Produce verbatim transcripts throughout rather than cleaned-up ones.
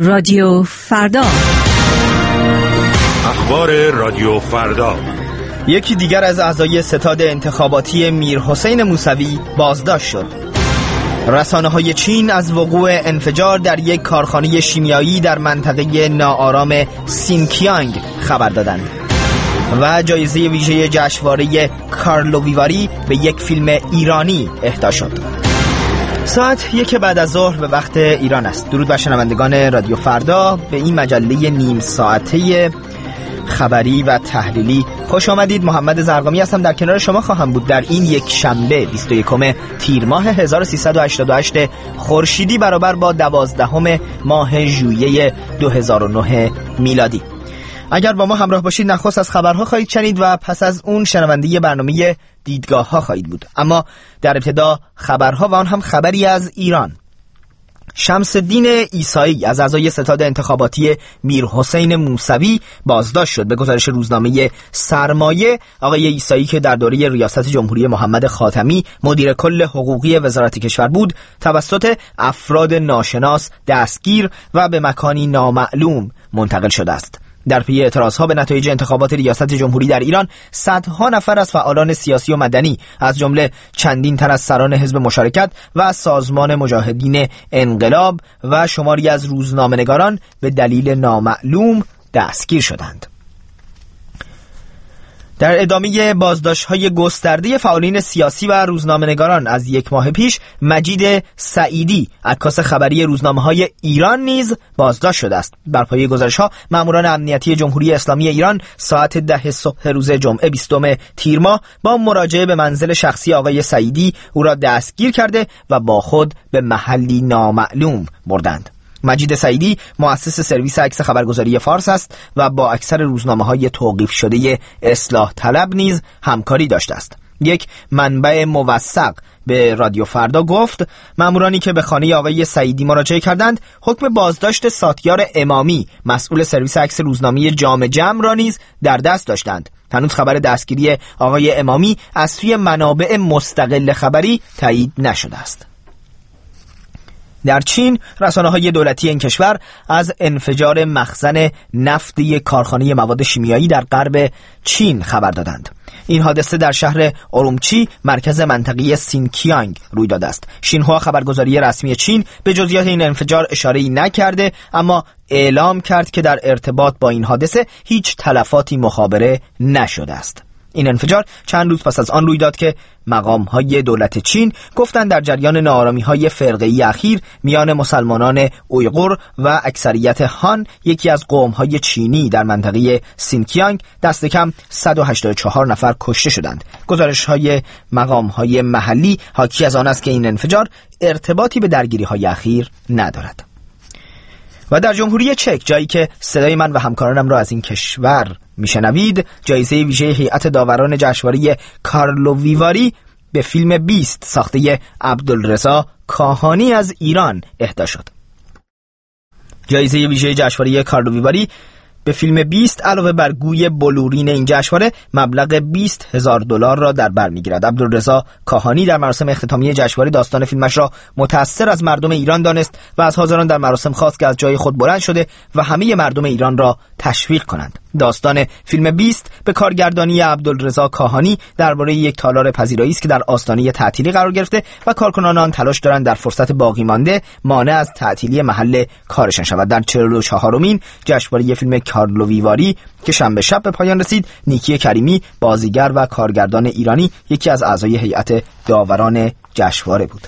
رادیو فردا، اخبار رادیو فردا. یکی دیگر از اعضای ستاد انتخاباتی میرحسین موسوی بازداشت شد. رسانه‌های چین از وقوع انفجار در یک کارخانه شیمیایی در منطقه ناآرام سینکیانگ خبر دادند و جایزه ویژه جشنواره کارلوویواری به یک فیلم ایرانی اهدا شد. ساعت یک بعد از ظهر به وقت ایران است. درود بر شنوندگان رادیو فردا. به این مجله نیم ساعته خبری و تحلیلی خوش آمدید. محمد زرقامی هستم، در کنار شما خواهم بود در این یک شنبه بیست و یکم تیر ماه هزار و سیصد و هشتاد و هشت خورشیدی برابر با دوازدهم ماه ژوئیه دو هزار و نه میلادی. اگر با ما همراه باشید نخست از خبرها خواهید شنید و پس از اون شنونده برنامه دیدگاه ها خواهید بود. اما در ابتدا خبرها و آن هم خبری از ایران. شمس الدین عیسایی از اعضای ستاد انتخاباتی میرحسین موسوی بازداشت شد. به گزارش روزنامه سرمایه، آقای عیسایی که در دوره ریاست جمهوری محمد خاتمی مدیر کل حقوقی وزارت کشور بود، توسط افراد ناشناس دستگیر و به مکانی نامعلوم منتقل شده است. در پی اعتراضها به نتایج انتخابات ریاست جمهوری در ایران، صدها نفر از فعالان سیاسی و مدنی از جمله چندین تن از سران حزب مشارکت و سازمان مجاهدین انقلاب و شماری از روزنامه‌نگاران به دلیل نامعلوم دستگیر شدند. در ادامه بازداشت‌های گسترده فعالین سیاسی و روزنامه‌نگاران از یک ماه پیش، مجید سعیدی عکاس خبری روزنامه‌های ایران نیز بازداشت شده است. بر پایه گزارش‌ها، ماموران امنیتی جمهوری اسلامی ایران ساعت ده صبح روز جمعه بیستم تیر ماه با مراجعه به منزل شخصی آقای سعیدی او را دستگیر کرده و با خود به محلی نامعلوم بردند. مجید سعیدی مؤسس سرویس عکس خبرگزاری فارس است و با اکثر روزنامه‌های توقیف شده اصلاح طلب نیز همکاری داشته است. یک منبع موثق به رادیو فردا گفت مامورانی که به خانه آقای سعیدی مراجعه کردند، حکم بازداشت ساتیار امامی مسئول سرویس عکس روزنامه جام جم را نیز در دست داشتند. هنوز خبر دستگیری آقای امامی از سوی منابع مستقل خبری تایید نشده است. در چین، رسانه‌های دولتی این کشور از انفجار مخزن نفت یک کارخانه مواد شیمیایی در غرب چین خبر دادند. این حادثه در شهر اورومچی، مرکز منطقه سینکیانگ روی داده است. شینهوا خبرگزاری رسمی چین به جزئیات این انفجار اشاره‌ای نکرده، اما اعلام کرد که در ارتباط با این حادثه هیچ تلفاتی مخابره نشده است. این انفجار چند روز پس از آن روی داد که مقام‌های دولت چین گفتند در جریان ناآرامی‌های فرقه‌ای اخیر میان مسلمانان اویغور و اکثریت هان، یکی از قوم‌های چینی در منطقه سینکیانگ، دست کم صد و هشتاد و چهار نفر کشته شدند. گزارش‌های مقام‌های محلی حاکی از آن است که این انفجار ارتباطی به درگیری‌های اخیر ندارد. و در جمهوری چک، جایی که صدای من و همکارانم را از این کشور میشنوید، جایزه ویژه هیئت داوران جشنواره کارلوویواری به فیلم بیست ساخته عبدالرضا کاهانی از ایران اهدا شد. جایزه ویژه جشنواره کارلوویواری به فیلم بیست علاوه بر گوی بلورین این جشنواره مبلغ بیست هزار دلار را در بر میگیرد. عبدالرضا کاهانی در مراسم اختتامیه جشنواره داستان فیلمش را متأثر از مردم ایران دانست و از حاضران در مراسم خواست که از جای خود بلند شده و همه مردم ایران را تشویق کنند. داستان فیلم بیست به کارگردانی عبدالرضا کاهانی درباره یک تالار پذیرایی است که در آستانه تعطیلی قرار گرفته و کارکنان آن تلاش دارند در فرصت باقی مانده مانع از تعطیلی محل کارشان شود. در چهل و چهارمین جشنواره فیلم کارلوویواری که شنبه شب به پایان رسید، نیکی کریمی، بازیگر و کارگردان ایرانی، یکی از اعضای هیئت داوران جشنواره بود.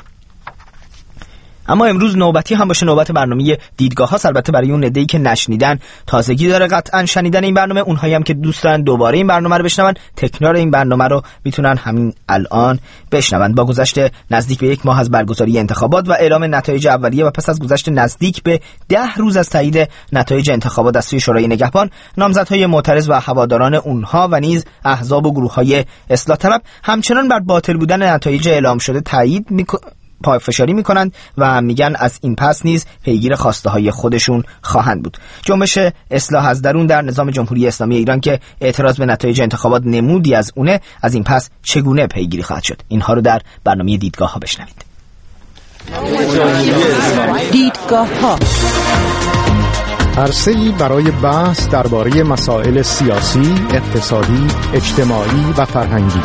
اما امروز نوبتی هم باشه نوبت برنامه دیدگاه ها. البته برای اون عده‌ای که نشنیدن تازگی داره قطعا شنیدن این برنامه. اونهایی هم که دوست دارن دوباره این برنامه رو بشنون، تکرار این برنامه رو میتونن همین الان بشنون. با گذشت نزدیک به یک ماه از برگزاری انتخابات و اعلام نتایج اولیه و پس از گذشت نزدیک به ده روز از تایید نتایج انتخابات از سوی شورای نگهبان، نامزدهای معترض و هواداران اونها و نیز احزاب و گروه‌های اصلاح طلب همچنان بر باطل بودن نتایج اعلام شده تایید می‌کنند، پافشاری میکنند و میگن از این پس نیز پیگیر خواسته های خودشون خواهند بود. جنبش اصلاح از درون در نظام جمهوری اسلامی ایران که اعتراض به نتایج انتخابات نمودی از اونه، از این پس چگونه پیگیری خواهد شد؟ اینها رو در برنامه دیدگاه ها بشنوید. دیدگاه ها عرصه‌ای برای بحث درباره مسائل سیاسی، اقتصادی، اجتماعی و فرهنگی.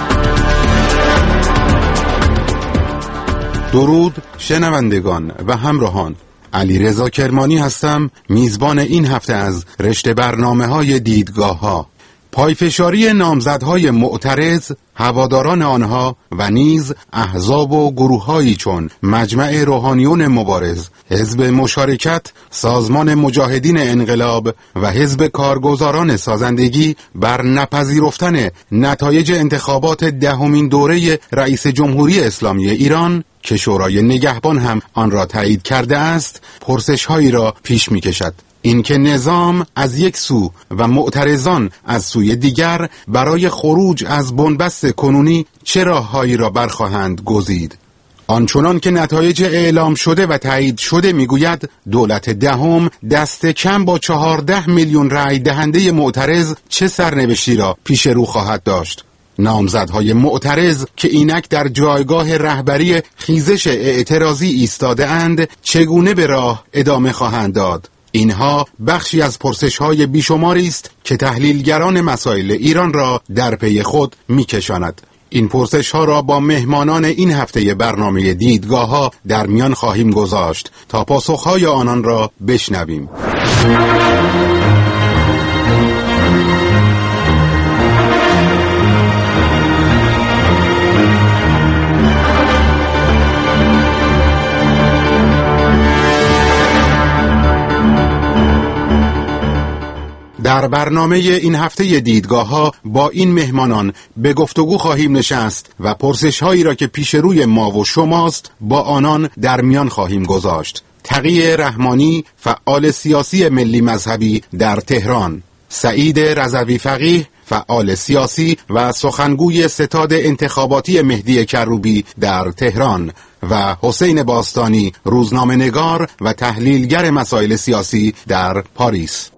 درود شنوندگان و همراهان، علیرضا کرمانی هستم، میزبان این هفته از رشته برنامه‌های دیدگاه‌ها. پایفشاری نامزدهای معترض، هواداران آنها و نیز احزاب و گروه‌هایی چون مجمع روحانیون مبارز، حزب مشارکت، سازمان مجاهدین انقلاب و حزب کارگزاران سازندگی بر نپذیرفتن نتایج انتخابات دهمین دوره رئیس جمهوری اسلامی ایران که شورای نگهبان هم آن را تایید کرده است، پرسش‌هایی را پیش می‌کشد. اینکه نظام از یک سو و معترضان از سوی دیگر برای خروج از بنبست کنونی چه راه‌هایی را برخواهند گزید. آنچنان که نتایج اعلام شده و تایید شده میگوید دولت دهم دست کم با چهارده میلیون رأی دهنده معترض چه سرنوشتی را پیش رو خواهد داشت. نامزدهای معترض که اینک در جایگاه رهبری خیزش اعتراضی ایستاده اند چگونه به راه ادامه خواهند داد؟ اینها بخشی از پرسش‌های بیشماری است که تحلیلگران مسائل ایران را در پی خود می‌کشاند. این پرسش‌ها را با مهمانان این هفته برنامه دیدگاه‌ها در میان خواهیم گذاشت تا پاسخ‌های آنان را بشنویم. در برنامه این هفته دیدگاه‌ها با این مهمانان به گفتگو خواهیم نشست و پرسش‌هایی را که پیش روی ما و شماست با آنان در میان خواهیم گذاشت. تقی رحمانی، فعال سیاسی ملی مذهبی در تهران، سعید رضوی فقیه، فعال سیاسی و سخنگوی ستاد انتخاباتی مهدی کروبی در تهران و حسین باستانی، روزنامه‌نگار و تحلیلگر مسائل سیاسی در پاریس.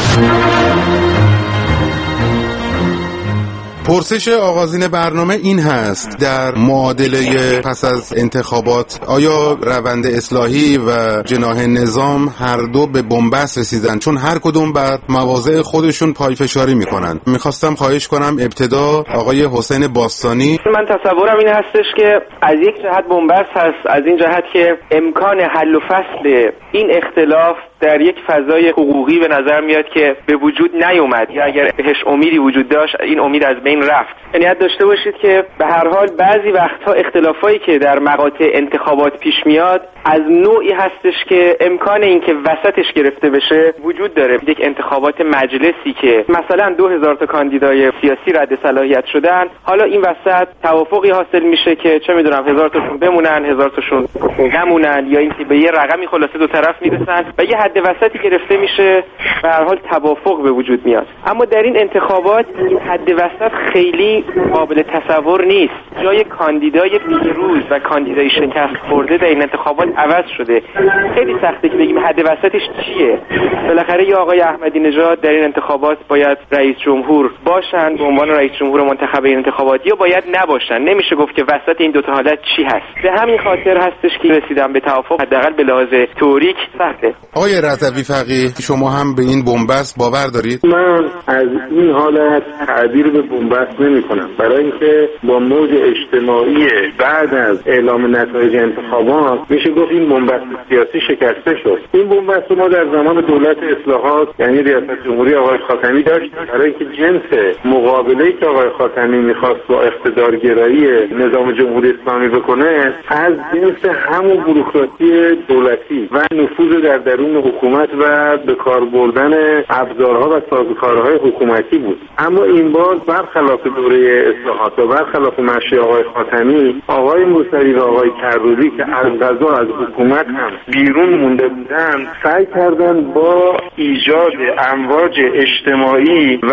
پرسش آغازین برنامه این هست: در معادله پس از انتخابات آیا روند اصلاحی و جناح نظام هر دو به بنبست رسیدن؟ چون هر کدوم بر مواضع خودشون پایفشاری میکنن. میخواستم خواهش کنم ابتدا آقای حسین باستانی. من تصورم این هستش که از یک جهت بنبست هست، از این جهت که امکان حل و فصل این اختلاف در یک فضای حقوقی به نظر میاد که به وجود نیومد، یا اگر بهش امیدی وجود داشت این امید از بین رفت. یعنی یاد داشته باشید که به هر حال بعضی وقتها اختلافایی که در مقاطع انتخابات پیش میاد از نوعی هستش که امکان این که وسطش گرفته بشه وجود داره. یک انتخابات مجلسی که مثلا دو هزار تا کاندیدای سیاسی رد صلاحیت شدن، حالا این وسط توافقی حاصل میشه که چه میدونم هزار تاشون بمونن، هزار تاشون نمونن، یا اینکه به یه رقمی خلاصه دو طرف میرسن و یه حد وسطی گرفته میشه، به هر حال توافق به وجود میاد. اما در این انتخابات این حد وسط خیلی قابل تصور نیست. جای کاندیدای پیروز و کاندیدای شکست خورده در این انتخابات عوض شده. خیلی سخته که بگیم حد وسطش چیه. بالاخره یا آقای احمدی نژاد در این انتخابات باید رئیس جمهور باشن به عنوان رئیس جمهور منتخب این انتخابات، یا باید نباشن. نمیشه گفت که وسط این دو تا حالت چی هست. به همین خاطر هستش که رسیدن به توافق حداقل به لحاظ تئوریک سخته. آقای رضوی فقیه، شما هم به این بنبست باور دارید؟ من از این حالت تعبیر به بنبست نمی کنم، برای اینکه با موج اجتماعی بعد از اعلام نتایج انتخابات میشه گفت این بنبست سیاسی شکسته شد. این بنبست ما در زمان دولت اصلاحات یعنی ریاست جمهوری آقای خاتمی داشت، برای اینکه جنس مقابله‌ای که آقای خاتمی میخواست با اقتدارگرایی نظام جمهوری اسلامی بکنه از جنس همون بوروکراسی دولتی و نفوذ در درون حکومت و به کار بردن ابزارها و سازوکارهای حکومتی بود. اما این بار برخلاف دوره اصلاحات و برخلاف مشی آقای خاتمی، آقای موسوی و آقای کروبی که از قضا از حکومت هم بیرون مونده بودن، سعی کردن با ایجاد امواج اجتماعی و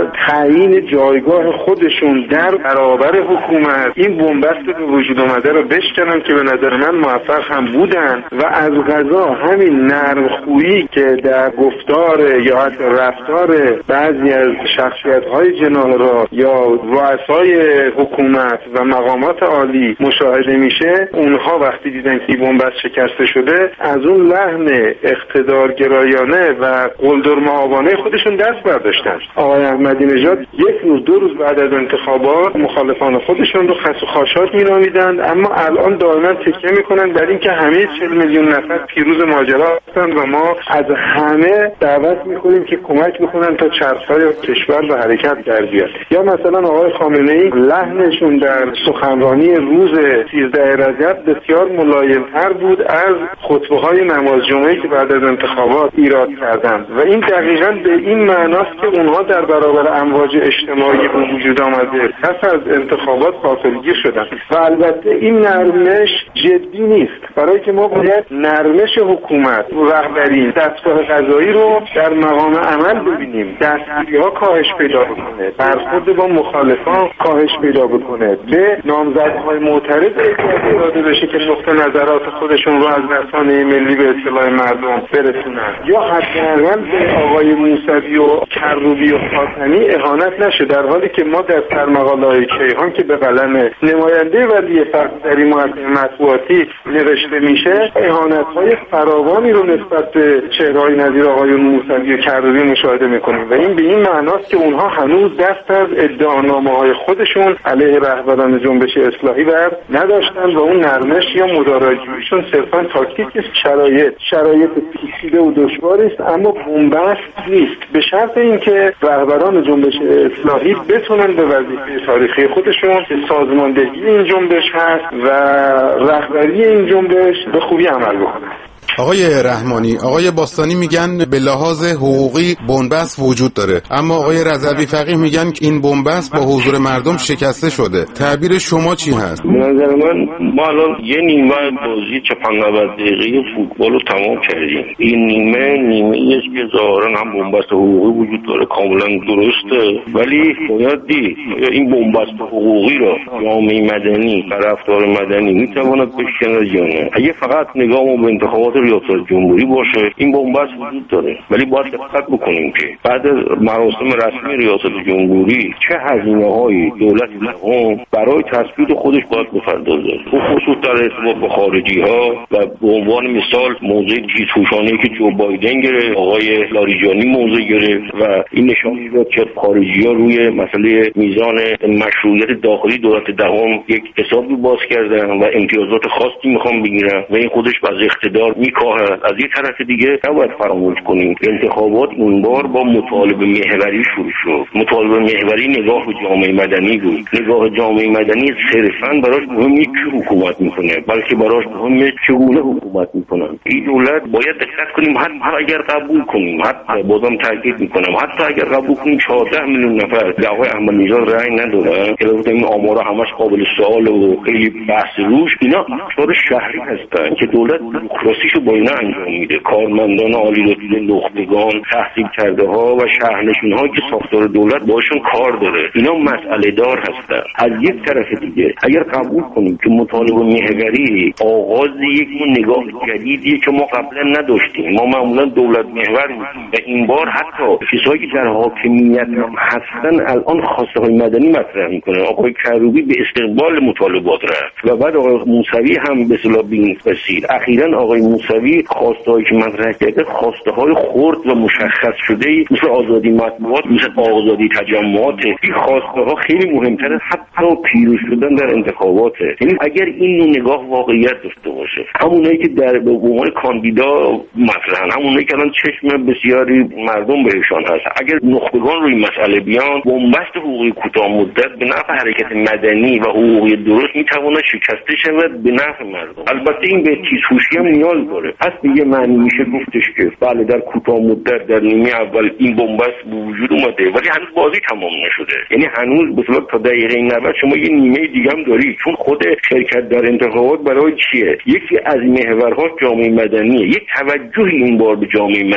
تعیین جایگاه خودشون در برابر حکومت این بنبست به وجود اومده رو بشکنن که به نظر من موفق هم بودن و از قضا همین نرم بدخویی که در گفتار یا حتی رفتار بعضی از شخصیت‌های جناح را یا رؤسای حکومت و مقامات عالی مشاهده میشه، اونها وقتی دیدن که بنبست شکسته شده از اون لحن اقتدارگرایانه و قلدرمآبانه خودشون دست برداشتن. آقای احمدی نژاد یک روز دو روز بعد از انتخابات مخالفان خودشون رو خس و خاشاک مینامیدند، اما الان دائما تکیه میکنن در اینکه همه چهل میلیون نفر پیروز ماجرا هستند و ما از همه دعوت میکنیم که کمک بکنن تا چرخهای کشور و حرکت در بیاد. یا مثلا آقای خامنه‌ای لحنشون در سخنرانی روز سیزده رجب بسیار ملایم‌تر بود از خطبه‌های نماز جمعه‌ای که بعد از انتخابات ایراد کردند و این دقیقاً به این معناست که اونها در برابر امواج اجتماعی به وجود آمده پس از انتخابات غافلگیر شدند و البته این نرمش جدی نیست، برای که ما باید نرمش حکومت و رهبری دستگاه قضایی رو در مقام عمل ببینیم، دستگیری‌ها کاهش پیدا بکنه، برخورد با مخالفان کاهش پیدا بکنه، به نامزدهای معترض اجازه داده بشه که نقطه نظرات خودشون رو از رسانه ملی به اطلاع مردم برسونن، یا حداقل به آقای موسوی و کروبی و خاتمی اهانت نشه، در حالی که ما در سرمقاله‌های کیهان که به قلم نماینده ولی فقط در این مطبوعاتی نوشته میشه اهانت‌های فراوانی رو نسبت به چهره‌های نظیر آقایون موسوی و کروبی مشاهده میکنیم و این به این معناست که اونها هنوز دست از ادعانامه‌های خودشون علیه رهبران جنبش اصلاحی بر نداشتن و اون نرمش یا مداراجویشون صرفاً تاکتیک است. شرایط شرایط پیچیده و دشواری است اما بنبست نیست، به شرط اینکه رهبران جنبش اصلاحی بتونن به وظیفه تاریخی خودشون که سازماندهی این جنبش هست و رهبری این جنبش به خوبی عمل بکنن. آقای رحمانی، آقای باستانی میگن به لحاظ حقوقی بنبست وجود داره، اما آقای رضوی فقیه میگن که این بنبست با حضور مردم شکسته شده. تعبیر شما چی هست؟ به نظر من ما الان یه نیمه بازی چهل نود دقیقه فوتبال رو تمام کردیم. این نیمه نیمه است که ظاهرا هم بنبست حقوقی وجود داره، کاملا درسته، ولی باید دید این بنبست حقوقی را جامعه مدنی، طرفدار مدنی میتواند بشکنه یا نه. اگه فقط نگاهمون به انتخابات ریاست جمهوری باشه این بنبست وجود داره، ولی باید دقت بکنیم که بعد از مراسم رسمی ریاست جمهوری چه هزینه‌هایی دولت جهان برای تثبیت خودش باید بپردازه، خصوصا در ارتباط با خارجی‌ها و به عنوان مثال موضع جیتوشانه‌ای که جو بایدن گرفت، آقای لاریجانی موضع گرفت و این نشان می‌داد که خارجی‌ها روی مسئله میزان مشروعیت داخلی دولت دهم یک حسابی باز کردن و امتیازات خاصی می‌خوان بگیرن و این خودش باز اقتدار میکاهد. از یک طرف دیگه نباید فراموش کنیم انتخابات این بار با مطالبه محوری شروع شد. مطالبه محوری نگاه به جامعه مدنی بود. نگاه جامعه مدنی صرفاً براش مهم نیست که حکومت میکنه، بلکه براش مهمه چگونه حکومت میکنن. این دولت باید دقت کنیم، حتی اگر قبول کنیم، حتی بازم تاکید میکنم، حتی اگر قبول کنیم چهارده میلیون نفر به آقای احمدی نژاد رأی ندادن که البته این آمارا همش قابل سوال و خیلی بحث روش، اینا اخبار شهری هستن که دولت بوروکراسیشو با اینا انجام میده. کارمندان عالی رتبه، نخبگان، تحصیل کرده ها و شهرنشین ها که ساختار دولت باشون کار داره، اینا مسئله دار هستن. از یک طرف دیگه اگر قبول کنیم که مطالبه محوری آغاز یک نگاه جدیدیه که ما قبلا نداشتیم، ما معمولا دولت محور میگیم و این بار حتی کسایی که در حاکمیت هستن الان خواسته های مدنی مطرح میکنن. آقای کروبی به استقبال مطالبات رفت و بعد آقای موسوی هم به اصطلاح بین رسید. اخیراً آقای موسوی خواسته‌هایی که مطرح کرده خواسته‌های خرد و مشخص شده مثل آزادی مطبوعات، مثل آزادی تجمعات. این خواسته‌ها خیلی مهمتره حتی پیروز شدن در انتخابات. یعنی اگر این نگاه واقعیت داشته باشه، همونایی که در به عنوان کاندیدا مطرحن، همونایی که الان چشم بسیاری مردم بهشان هست، اگر نخبگان روی مسئله بیان، بنبست حقوقی کوتاه مدت به نفع حرکت مدنی و حقوقی درست میتواند شکسته شود به نفع مردم. البته این به تیزهوشی هم نیاز داره. پس دیگه معنی میشه گفتش که بله در کوتاه مدت در نیمه اول این بنبست به وجود اومده، ولی هنوز بازی تمام نشده. یعنی هنوز به اصطلاح تا دقیقه نود شما یه نیمه دیگه هم داری، چون خود شرکت در انتخابات برای چیه؟ یکی از محورها جامعه مدنیه. یک توجه این بار به جامعه مدنی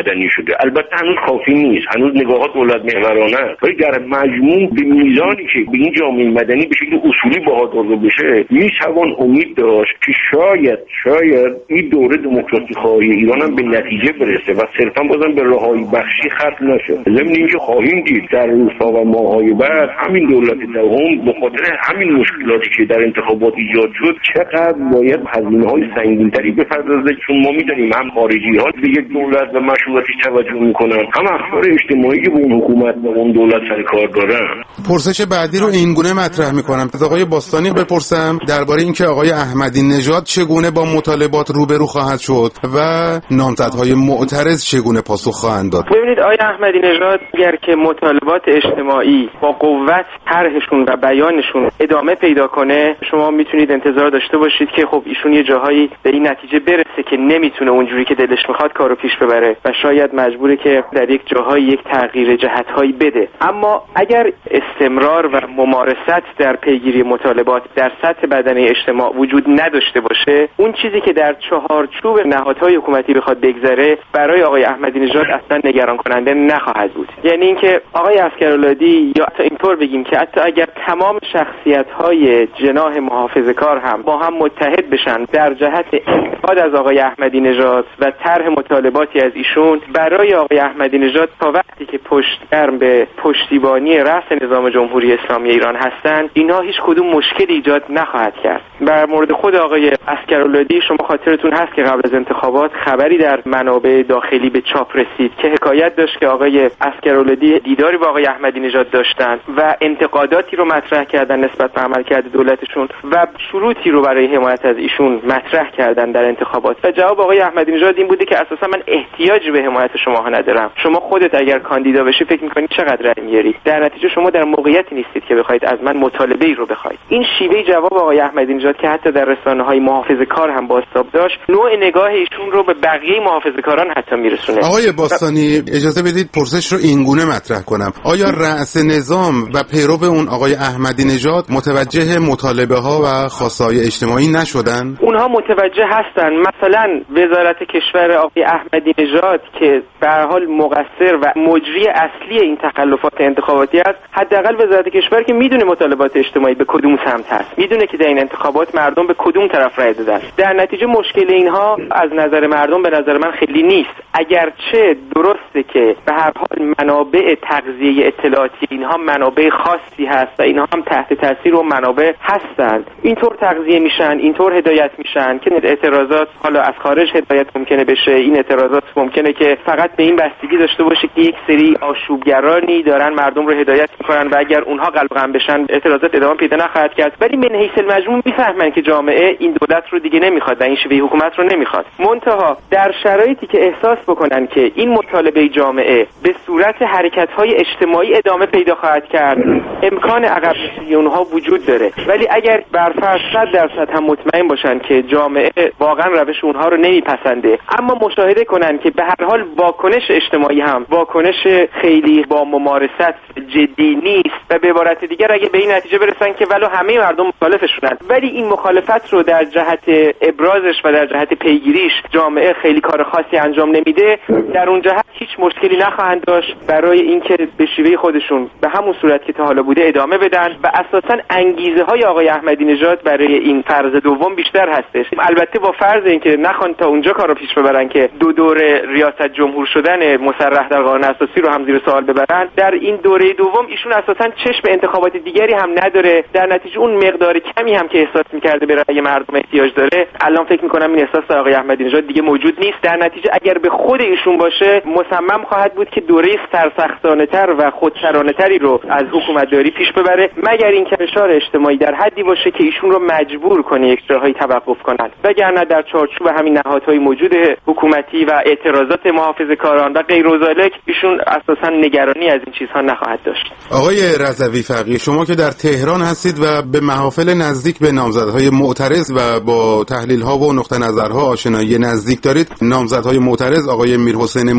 مدنی شده. البته هنوز کافی نیست، هنوز نگاهات دولت محورانه است، ولی در مجموع به میزانی که به این جامعه مدنی به شکل اصولی بهادار بشه میتوان امید داشت که شاید شاید این دوره دموکراسی خواهی ایران هم به نتیجه برسه و صرفا بازم به رهایی بخشی ختم نشه. ضمن اینکه خواهیم دید در روزها و ماه‌های بعد همین دولت دوم به خاطر همین مشکلاتی که در انتخابات ایجاد شد چقدر باید هزینه‌های سنگین‌تری بپردازه، چون ما می‌دونیم هم خارجی‌ها به یک دولت و مشروعیتش توجه می‌کنن، هم اخبار اجتماعی که به اون حکومت و اون دولت سر کار دارن. پرسش بعدی رو این گونه مطرح می‌کنم. از آقای باستانی بپرسم درباره اینکه آقای احمدی نژاد چگونه با مطالبات روبرو خواهد شد و نامزدهای معترض چگونه پاسخ خواهند داد. ببینید آقای احمدی نژاد اگر که مطالبات اجتماعی با قوت طرحشون و بیانشون ادامه پیدا کنه، شما میتونید انتظار داشته باشید که خب ایشون یه جاهایی به این نتیجه برسه که نمیتونه اونجوری که دلش میخواد کارو پیش ببره و شاید مجبوره که در یک جاهایی یک تغییر جهت‌هایی بده. اما اگر استمرار و ممارست در پیگیری مطالبات در سطح بدنه اجتماع وجود نداشته باشه، اون چیزی که در چهارچوب نهادهای حکومتی بخواد بگذره برای آقای احمدی نژاد اصلا نگران کننده نخواهد بود. یعنی اینکه آقای عسگرالعادی یا حتی اینطور بگیم که حتی اگر تمام شخصیت‌های جناح محافظه‌کار هم با هم متحد بشن در جهت انتقاد از آقای احمدی نژاد و طرح مطالباتی از ایشون، برای آقای احمدی نژاد تا وقتی که پشتگرم به پشتیبانی رأس نظام جمهوری اسلامی ایران هستند، اینها هیچ کدوم مشکلی ایجاد نخواهد کرد. در مورد خود آقای عسگرالعادی شما خاطرتون هست که قبل از انتخابات خبری در منابع داخلی به چاپ رسید که حکایت داشت که آقای عسگرالعادی دیداری با آقای احمدی نژاد داشتند و انتقاداتی رو مطرح کردن نسبت به عملکرد دولتشون و شروطی رو برای حمایت از ایشون مطرح کردن در انتخابات. و جواب آقای احمدی نژاد این بوده که اساسا من احتیاجی به حمایت شما ندارم. شما خودت اگر کاندیدا بشی فکر می‌کنی چقدر رأی میاری؟ در نتیجه شما در موقعیتی نیستید که بخواید از من مطالبه‌ای رو بخواید. این شیوه جواب آقای احمدی نژاد که حتی در رسانه‌های محافظه‌کار هم بازتاب داشت، نوع نگاه ایشون رو به بقیه محافظه‌کاران حتی میرسونه. آقای باستانی اجازه بدید پرسش رو این گونه مطرح کنم. آیا رأس نظام و پیرو اون آقای احمدی نژاد متوجه مطالبه ها و خواستهای اجتماعی نشدن؟ اونها متوجه هستن. مثلا وزارت کشور آقای احمدی نژاد که به هر حال مقصر و مجری اصلی این تخلفات انتخاباتی است، حداقل وزارت کشور که میدونه مطالبات اجتماعی به کدوم سمت هست، میدونه که در این انتخابات مردم به کدوم طرف رای دادن. در نتیجه مشکل اینها از نظر مردم به نظر من خیلی نیست. اگرچه درسته که به هر حال منابع تغذیه اطلاعاتی اینها منابع خاصی هست و اینها هم تحت تاثیر و منابع هستند، اینطور تغذیه میشن، اینطور هدایت میشن که اعتراضات حالا از خارج هدایت ممکنه بشه. این اعتراضات ممکنه که فقط به این بستگی داشته باشه که یک سری آشوبگرانی دارن مردم رو هدایت میکنن و اگر اونها قلقم بشن اعتراضات ادامه پیدا نخواهد کرد. ولی من حیث المجموع میفهمن که جامعه این دولت رو دیگه نمیخواد و این شیوه حکومت رو نمیخواد. منتها در شرایطی که احساس بکنن که این مطالبه جامعه به صورت حرکت‌های اجتماعی ادامه پیدا خواهد کرد، امکان عقب نشینی اونها وجود داره. ولی اگر بر فرض صد درصد هم مطمئن باشن که جامعه واقعا روش اونها رو نمیپسنده، اما مشاهده کنن که به هر حال واکنش اجتماعی هم واکنش خیلی با ممارست جدی نیست و به عبارت دیگر اگه به این نتیجه برسن که ولو همه مردم مخالفشونن ولی این مخالفت رو در جهت ابرازش و در جهت پیگیریش جامعه خیلی کار خاصی انجام نمیده، در اون جهت هیچ مشکلی نخواهند داشت برای اینکه به شیوه خودشون به همون صورت که تا حالا بوده ادامه بدن و اساساً انگیزه های آقای احمدی نژاد برای این فرض دوم بیشتر هستش. البته با فرض اینکه نخوان تا اونجا کارو پیش ببرن که دو دوره ریاست جمهور شدن مصرح در قانون اساسی رو هم زیر سوال ببرن، در این دوره دوم ایشون اساساً چشم به انتخابات دیگری هم نداره. در نتیجه اون مقدار کمی هم که احساس می‌کرده به رأی مردم احتیاج داره، الان فکر می‌کنم این احساس آقای احمدی نژاد دیگه موجود نیست. در نتیجه اگر به خود ایشون باشه مصمم خواهد بود که دوره سرسختانه‌تر و خودسرانه‌تری رو از حکومتداری پیش ببره، مگر اینکه فشار اجتماعی در حدی باشه که ایشون رو مجبور کنه یک جاهایی توقف کنن، وگرنه در چارچوب همین نهادهای موجود حکومتی و اعتراضات محافظه‌کاران و غیر و ذالک ایشون اساساً نگرانی از این چیزها نخواهد داشت. آقای رضوی فقیه، شما که در تهران هستید و به محافل نزدیک به نامزدهای معترض و با تحلیل‌ها و نقطه نظرها آشنایی نزدیک دارید، نامزدهای معترض آقای میرحسین موسوی و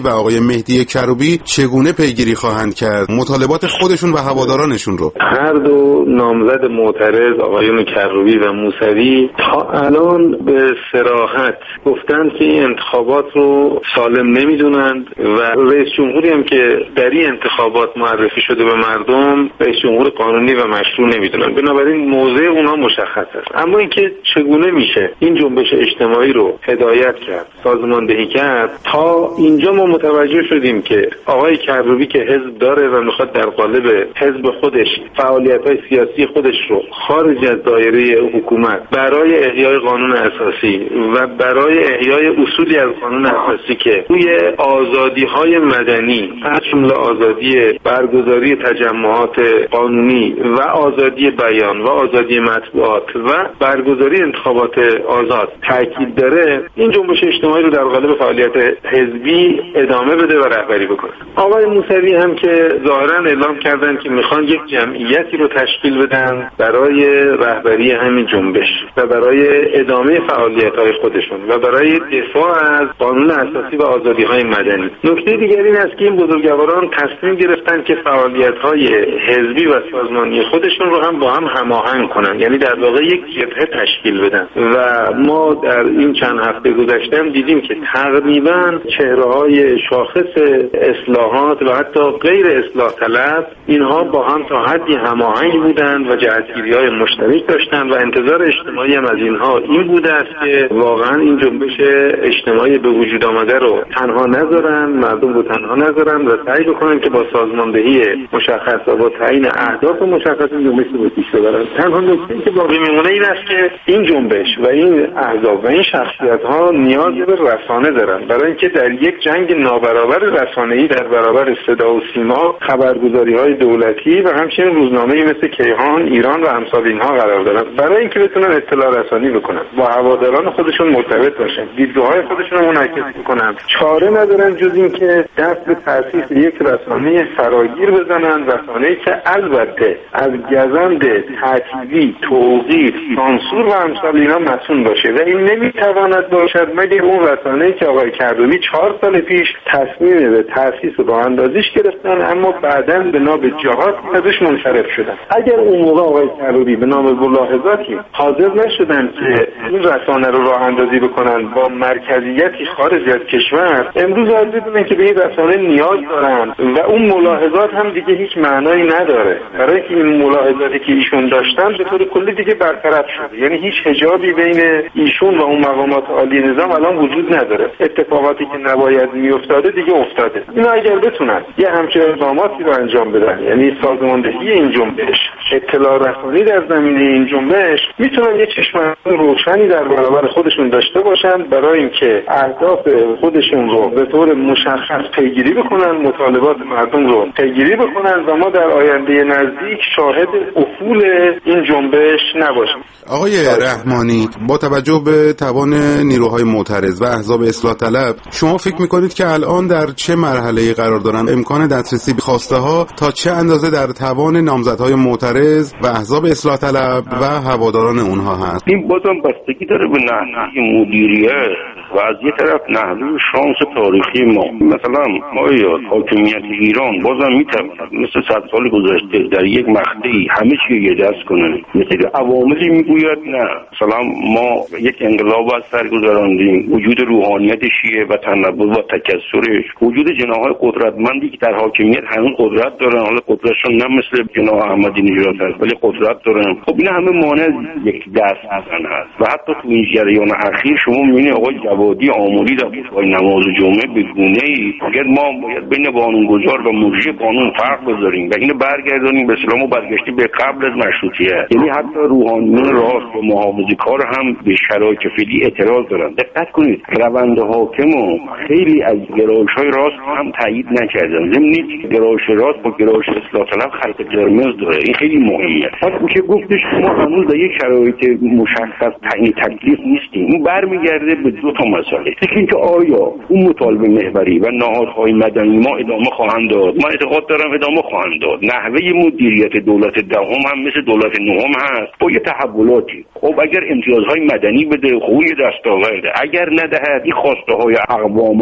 و آقای مهدی کروبی چگونه پیگیری خواهند کرد مطالبات خودشون و هوادارانشون رو؟ هر دو نامزد معترض آقایون کروبی و موسوی تا الان به صراحت گفتند که این انتخابات رو سالم نمیدونند و رئیس جمهوری هم که در این انتخابات معرفی شده به مردم رئیس جمهور قانونی و مشروع نمیدونن. بنابراین موضع اونها مشخص است. اما اینکه چگونه میشه این جنبش اجتماعی رو هدایت کرد، سازماندهی کرد، تا اینجا ما متوجه شدیم که آقای کروبی که حزب داره و میخواد در قالب حزب خودش فعالیت‌های سیاسی خودش رو خارج از دایره حکومت برای احیای قانون اساسی و برای احیای اصولی از قانون اساسی که روی آزادی‌های مدنی از جمله آزادی برگزاری تجمعات قانونی و آزادی بیان و آزادی مطبوعات و برگزاری انتخابات آزاد تاکید داره، این جنبش اجتماعی رو در قالب فعالیت حزبی ادامه بده و رهبری بکنه. آقای موسوی هم که ظاهرا اعلام کردن که میخوان یک جمعیتی رو تشکیل بدن برای رهبری همین جنبش و برای ادامه فعالیت‌های خودشون و برای دفاع از قانون اساسی و آزادی‌های مدنی. نکته دیگری این است که این بزرگواران تصمیم گرفتن که فعالیت‌های حزبی و سازمانی خودشون رو هم با هم هماهنگ کنن، یعنی در واقع یک جبهه تشکیل بدن و ما در این چند هفته گذشته هم دیدیم که تقریبا چهره‌های شاخص اصلاحات و حتی غیر اصلاح طلب اینها با هم تا حدی هماهنگ بودند و جهتگیری‌های مشترک داشتند و انتظار اجتماعی هم از اینها این بوده است که واقعا این جنبش اجتماعی به وجود آمده رو تنها نذارن، مردم رو تنها نذارن و سعی بکنن که با سازماندهی مشخص و با تعیین اهداف مشخص این جنبش رو پیش ببرن. تنها نکته‌ای که باقی میمونه این است که این جنبش و این احزاب و این شخصیت‌ها نیاز به رسانه دارن برای اینکه در یک جنگ نابرابر رسانه‌ای در برابر صدا و سیما، خبرگزاری‌های دولتی و همچنین روزنامه‌ای مثل کیهان، ایران و امثال اینها قرار دارن برای اینکه بتونن اطلاع رسانی بکنن، با هواداران خودشون مرتبط باشن، دیدگاه‌های خودشون رو منعکس بکنن. چاره ندارن جز اینکه دست به تأسیس یک رسانه فراگیر بزنن، رسانه‌ای که البته از گزند تعطیلی، توقیف، سانسور و امثال اینا مسئول باشه و این نمیتواند باشد مگر اون رسانه‌ای که آقای کروبی چهار سال پیش تصمیم به تأسیس و راه‌اندازیش گرفتن اما بعداً به نام جهاد ازش منصرف شدن. اگر اون موقع آقای کروبی به نام ملاحظاتی حاضر نشدن که این رسانه رو راه اندازی بکنن با مرکزیتی خارج از کشور، امروز باید بدونن که به این رسانه نیاز دارن و اون ملاحظات هم دیگه هیچ معنایی نداره، برای که این ملاحظاتی که ایشون داشتن به طور کلی دیگه برطرف شده، یعنی هیچ حجابی بین ایشون و اون مقامات عالی نظام الان وجود نداره. اتفاقاتی که نباید میافتاده دیگه افتاده. اینا اگر بتونن یه همچین اقداماتی رو انجام بدن، یعنی سازماندهی این جنبش، اطلاع رسانی در زمینه این جنبش، میتونن یه چشم روشنی در برابر خودشون داشته باشن برای اینکه اهداف خودشون رو به طور مشخص پیگیری بکنن، مطالبات مردم رو پیگیری بکنن و ما در آینده نزدیک شاهد افول این جنبش نباشیم. آقای رحمانی، با توجه به توان نیروهای معترض و احزاب اصلاح طلب، شما فکر میکنید که الان در چه مرحله‌ای قرار دارن؟ امکان دسترسی به خواسته ها تا چه اندازه در توان نامزدهای معترض و احزاب اصلاح طلب و هواداران اونها هست؟ این بازم بستگی داره به نحوه مدیریت و از یه طرف نحوه شانس تاریخی ما. مثلا ما یاد حاکمیت ایران بازم میتواند مثل صد سال گذشته در یک مقطعی همه چی یه دست کنه، مثل عواملی میگوید نه مثلا ما یک انقلاب از سر گذراندیم، وجود روحانیت شیعه و تنبل و تکثرش، وجود جناح‌های قدرتمندی که در حاکمیت هنوز قدرت دارن، حالا قدرتشون نه مثل جناح احمدی نژاد هست ولی قدرت دارن. خب این همه مانع یک دست بزن هست و حتی تو این جریان اخیر شما می‌بینید آقای جوادی آمولی در خطبه نماز جمعه به گونه‌ای اگر ما باید بین قانونگذار و مجری قانون فرق بذاریم و اینو برگردانیم به اسلام و برگشتی به قبل از مشروطیت، یعنی حتی روحانیون راست و محافظه‌کار هم به شرایط فعلی اعتراض دارن. دقت کنید روند حاکم و خیلی از گرایش‌های راست هم تایید نکردن. ضمن گرایش راست با گرایش اصلاح طلب خط قرمز داره، این خیلی مهمه. وقتی که گفتش ما هنوز در یک شرایط مشخص تعیین تکلیف نیستیم، این برمیگرده به دو تا مسئله. یکی اینکه آیا اون مطالبه محوری و نهادهای مدنی ما ادامه خواهند داد؟ من اعتقاد دارم ادامه خواهند داد. نحوه مدیریت دولت دهم هم مثل دولت نهم هست با یه تحولاتی. خب اگر امتیازهای مدنی بده خوبی دستاورده، اگر ندهد این خواسته های اقوام و اسناد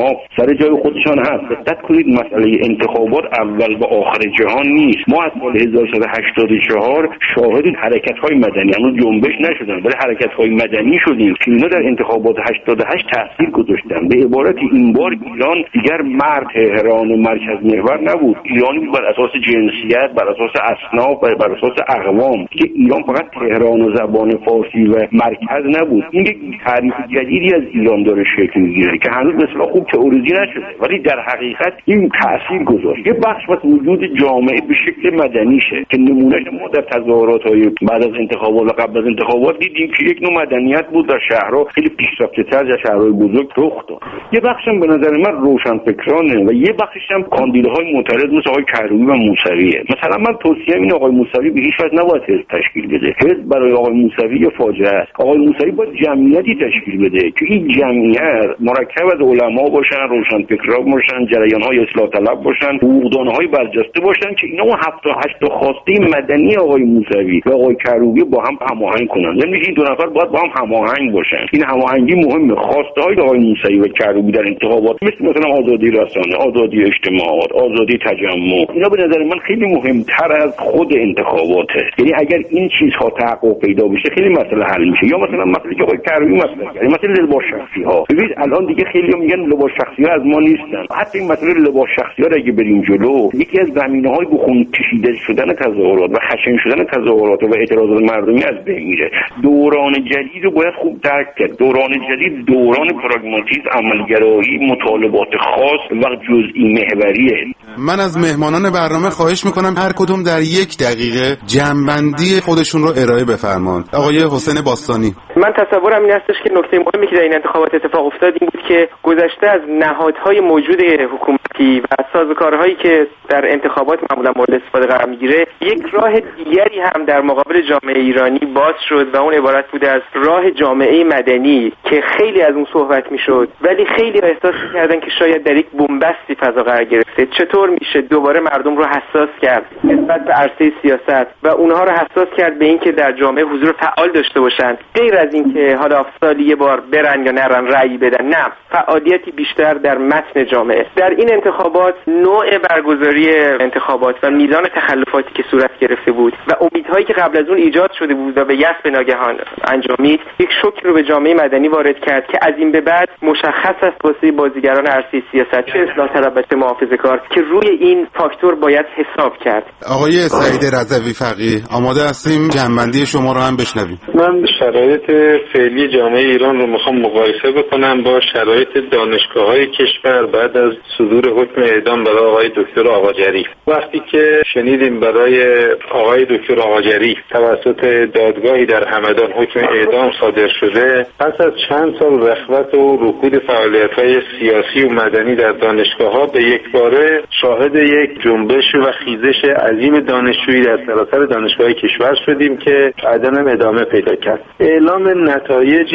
اینها سر جای خودشان هست. دقت کنید مسئله انتخابات اول و آخر جهان نیست. ما از سال هزار و سیصد و هشتاد و چهار شاهد حرکت‌های مدنی، هنوز جنبش نشدن ولی حرکت‌های مدنی شدیم که اینا در انتخابات هشتاد و هشت تاثیر گذاشتن. به عبارت این بار ایران دیگر مرد تهران و مرکز محور نبود. ایرانی بر اساس جنسیت، بر اساس اصناف و بر اساس اقوام که ایران فقط تهران و زبان فارسی و مرکز نبود. این یک تعریف جدیدی از ایران داره شکل میگیره که هنوز مثلا خوب تئوریزی نشده ولی در حقیقت این تاثیر گذاشت. یه بخش از وجود جامعه به شکل مدنی شه که نمونهش ما در تظاهرات‌های بعد از انتخابات و قبل از انتخابات دیدیم که یک نوع مدنیت بود در شهرها خیلی پیشرفته‌تر در شهرهای بزرگ رخ داد. یه بخشم به نظر من روشنفکرانه و یه بخشش هم کاندیداهای معترض مثل آقای کروبی و موسویه. مثلا من توصیه‌ام این آقای موسوی به هیچ وجه نباید حزب تشکیل بده. حزب برای آقای موسوی یه فاجعه است. آقای موسوی باید جمعیتی تشکیل بده که این جمعیت مرکب از علما باشن، روشنفکران باشن، جریان‌های اصلاح طلب باشن، حقوقدان‌های برجسته باشن که اینا اون هفت تا هشت تا خواسته مدنی آقای موسوی و آقای کروبی با هم هماهنگ کنن. یعنی این دو نفر باید با هم هماهنگ باشن. این هماهنگی مهمه. خواسته‌های آقای موسوی و کروبی در انتخابات مثل مثلا آزادی رسانه، آزادی اجتماعات، آزادی تجمع، اینا به نظر من خیلی مهمتر از خود انتخاباته. یعنی اگر این چیزها تحقق پیدا بشه خیلی مسئله حل میشه. یا مثلا مسئله که آقای کروبی مطرح کرد، مثلا لباس شخصی ها. ببینید الان دیگه خیلی میگن لباس شخصی ها از ما نیستن. حتی این مسئله لباس شخصی ها اگه بریم جلو، یکی از زمینه‌های به خون کشیده شدن تظاهرات و خشن شدن تظاهرات و اعتراضات مردمی از بین میره. دوران جدید رو باید خوب درک کرد. دوران جدید دوران پراگماتیسم، عملگرایی، مطالبات خاص و جزئی محوریه. من از مهمانان برنامه خواهش میکنم هر کدوم در یک دقیقه جمع‌بندی خودشون رو ارائه بفرمان. آقای حسین باستانی. من تصورم این هستش که نکته مهمی که در این انتخابات اتفاق افتاد این بود که گذشته از نهادهای موجود حکومتی و سازوکارهایی که در انتخابات معمولا مورد استفاده قرار میگیره، یک راه دیگری هم در مقابل جامعه ایرانی باز شد و اون عبارت بوده از راه جامعه مدنی که خیلی از اون صحبت میشد ولی خیلی احساس می‌کردن که شاید در یک بنبستی فضا قرار گرفته. چطور میشه دوباره مردم رو حساس کرد نسبت به عرصه سیاست و اونها رو حساس کرد به اینکه در جامعه حضور فعال داشته باشن، غیر از اینکه حالا سالی یه بار برن یا نرن رأی بدن، نه، فعالیتی بیشتر در متن جامعه. در این انتخابات نوع برگزاری انتخابات و میزان تخلفاتی که صورت گرفته بود و امیدهایی که قبل از اون ایجاد شده بود و به یأس ناگهان انجامید، یک شوک رو به جامعه مدنی وارد کرد که از این به بعد مشخص است واسه بازیگران عرصه سیاست چه اصلاح طلب چه محافظه‌کار که روی این فاکتور باید حساب کرد. آقای سعید رضوی فقیه، آماده هستیم جنبندی شما رو هم بشنویم. من شرایط فعلی جامعه ایران رو میخوام مقایسه بکنم با شرایط دانشگاه‌های کشور بعد از صدور حکم اعدام برای آقای دکتر آقاجری. وقتی که شنیدیم برای آقای دکتر آقاجری توسط دادگاهی در همدان حکم اعدام صادر شده، پس از چند سال رخوت و رکود فعالیت‌های سیاسی و مدنی در دانشگاه‌ها به یک باره شاهد یک جنبش و خیزش عظیم دانشجویی در سراسر دانشگاه‌های کشور شدیم که بعداً ادامه پیدا کرد. اعلام نتایج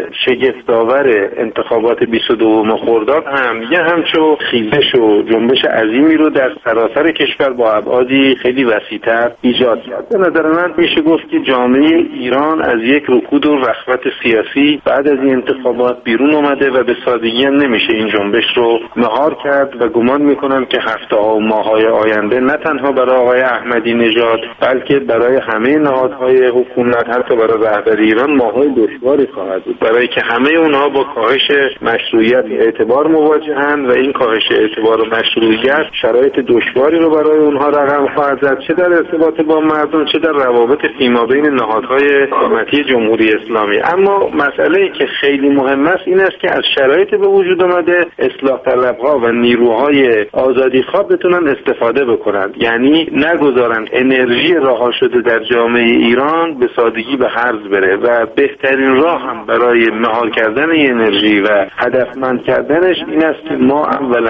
شگفت‌آور انتخابات بیست و دوم خرداد هم یه همچو خیزش و جنبش عظیمی رو در سراسر کشور با ابعادی خیلی وسیع‌تر ایجاد کرد. به نظر من میشه گفت که جامعه ایران از یک رکود و رخوت سیاسی بعد از این انتخابات بیرون اومده و به سادگی هم نمیشه این جنبش رو مهار کرد و گمان میکنم که هفته ها و ماه‌های آینده نه تنها برای آقای احمدی نژاد بلکه برای همه نهادهای حکومت، حتی برای رهبری ایران، ماه‌های دشواری خواهد بود، برای که همه اونها با کاهش مشروعیت اعتبار مواجهند و این کاهش اعتبار و مشروعیت شرایط دشواری رو برای اونها رقم خواهد زد، چه در ارتباط با مردم چه در روابط فیمابین نهادهای حکومتی جمهوری اسلامی. اما مسئله‌ای که خیلی مهم است این است که از شرایط به وجود آمده اصلاح طلب‌ها و نیروهای آزادی‌خواه بتونن استفاده بکنن، یعنی نگذارن انرژی رها شده در جامعه ایران به سادگی به هرز بره و بهترین راه هم برای مهار کردن این انرژی و هدفمند کردنش این است که ما اولا یک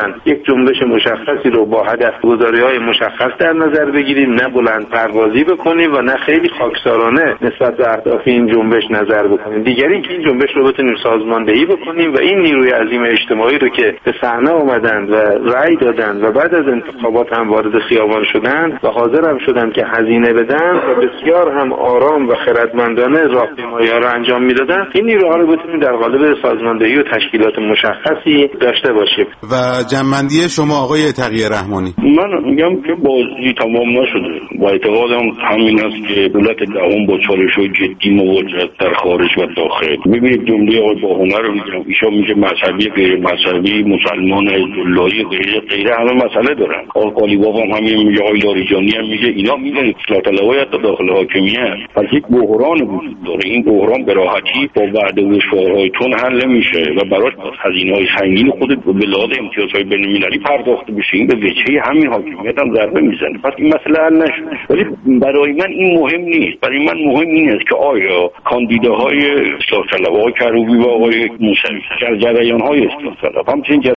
جنبش مشخصی رو با هدف‌گذاری‌های مشخص در نظر بگیریم، نه بلند پروازی بکنیم و نه خیلی خاکسارانه نسبت به اهداف این جنبش نظر بکنیم. دیگری اینکه این جنبش رو بتونیم سازماندهی بکنیم و این نیروی عظیم اجتماعی رو که به صحنه اومدن و رأی دادن و بعد از انتخابات هم وارد خیابان شدن و حاضر هم شدن که هزینه بدن و بسیار هم آرام و خردمندانه راهپیمایی‌ها رو انجام میدادن، این نیروها رو بتونیم در قالب سازماندهی و تشکیلات مشخصی داشته باشیم. و جنبندی شما آقای تقی رحمانی؟ من میگم که بازی تمام نشده. با اعتقادم همین است که دولت دهم با چالش‌های جدی مواجه در خارج و داخل. ببینید جمله آقای باهنر رو میگم، ایشون میگه مذهبی غیر مذهبی، مسلمان حزب‌اللهی غیر غیر همه مسئله دارن. آقای قالیباف هم همین میگه، آقای لاریجانی هم میگه، اینا میگن اصلاح طلبای حتی داخل حاکمیت. پس یک بحران وجود داره. این بحران به راحتی با وعده و شعارهای تون حل نمیشه و براش هزینه‌های سنگین خودت به لحاظ امتیازهای بین‌المللی پرداخت بشه. این به وجهه همین حاکمیت هم ضربه میزنه. پس این مسئله حل نشده. ولی برای من این مهم نیست. برای من مهم این است که آیا کاندیداهای اصلاح طلب، آقای کروبی و آقای موسوی در جریان‌های اصلاح طلب همچنین